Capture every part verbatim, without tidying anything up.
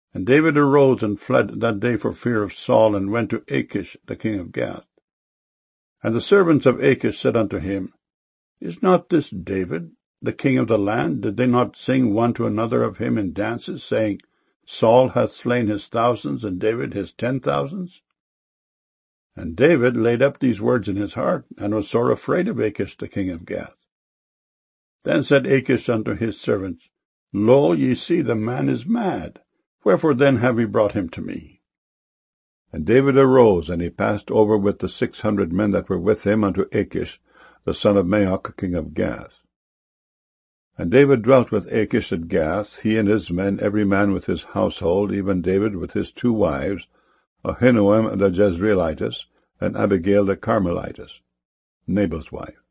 And David arose and fled that day for fear of Saul, and went to Achish the king of Gath. And the servants of Achish said unto him, Is not this David, the king of the land? Did they not sing one to another of him in dances, saying, Saul hath slain his thousands, and David his ten thousands? And David laid up these words in his heart, and was sore afraid of Achish the king of Gath. Then said Achish unto his servants, Lo, ye see, the man is mad. Wherefore then have ye brought him to me? And David arose, and he passed over with the six hundred men that were with him unto Achish, the son of Maoch, king of Gath. And David dwelt with Achish at Gath, he and his men, every man with his household, even David with his two wives, Ahinoam the Jezreelitess, and Abigail the Carmelitess, Nabal's wife.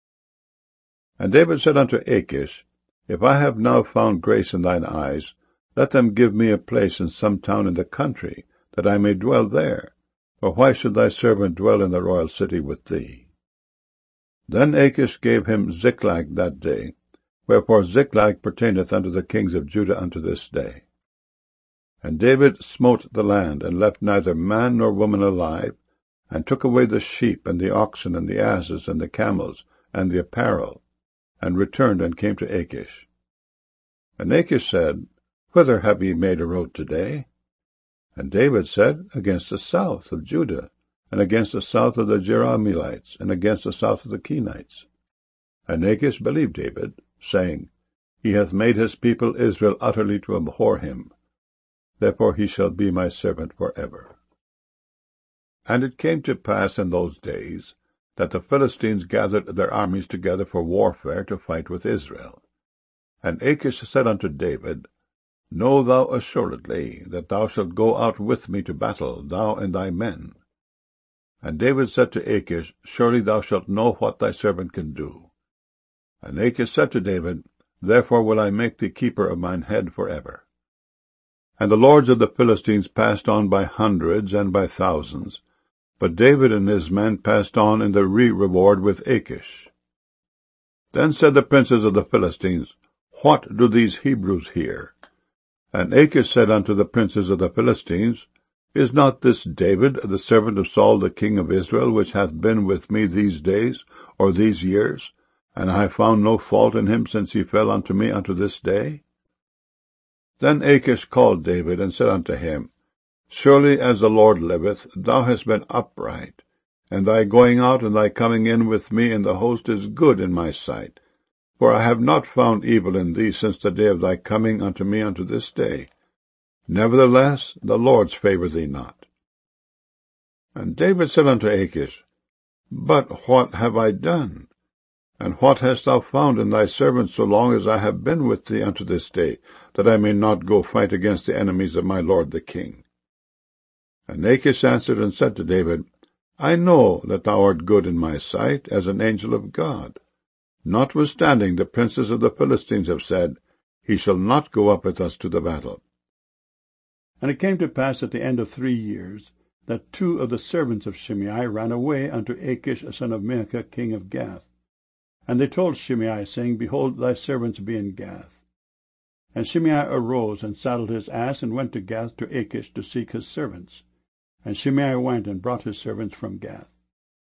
And David said unto Achish, If I have now found grace in thine eyes, let them give me a place in some town in the country, that I may dwell there. For why should thy servant dwell in the royal city with thee? Then Achish gave him Ziklag that day, wherefore Ziklag pertaineth unto the kings of Judah unto this day. And David smote the land, and left neither man nor woman alive, and took away the sheep, and the oxen, and the asses, and the camels, and the apparel, and returned and came to Achish. And Achish said, Whither have ye made a road today? And David said, Against the south of Judah, and against the south of the Jerahmeelites, and against the south of the Kenites. And Achish believed David, saying, He hath made his people Israel utterly to abhor him. Therefore he shall be my servant for ever. And it came to pass in those days, that the Philistines gathered their armies together for warfare to fight with Israel. And Achish said unto David, Know thou assuredly that thou shalt go out with me to battle, thou and thy men. And David said to Achish, Surely thou shalt know what thy servant can do. And Achish said to David, Therefore will I make thee keeper of mine head for ever. And the lords of the Philistines passed on by hundreds and by thousands, but David and his men passed on in the re-reward with Achish. Then said the princes of the Philistines, What do these Hebrews here? And Achish said unto the princes of the Philistines, Is not this David, the servant of Saul the king of Israel, which hath been with me these days, or these years, and I have found no fault in him since he fell unto me unto this day? Then Achish called David, and said unto him, Surely as the Lord liveth, thou hast been upright, and thy going out and thy coming in with me in the host is good in my sight. For I have not found evil in thee since the day of thy coming unto me unto this day. Nevertheless, the Lord's favour thee not. And David said unto Achish, But what have I done? And what hast thou found in thy servant so long as I have been with thee unto this day, that I may not go fight against the enemies of my lord the king? And Achish answered and said to David, I know that thou art good in my sight, as an angel of God. Notwithstanding, the princes of the Philistines have said, He shall not go up with us to the battle. And it came to pass at the end of three years, that two of the servants of Shimei ran away unto Achish son of Maachah king of Gath. And they told Shimei, saying, Behold, thy servants be in Gath. And Shimei arose, and saddled his ass, and went to Gath to Achish to seek his servants. And Shimei went and brought his servants from Gath.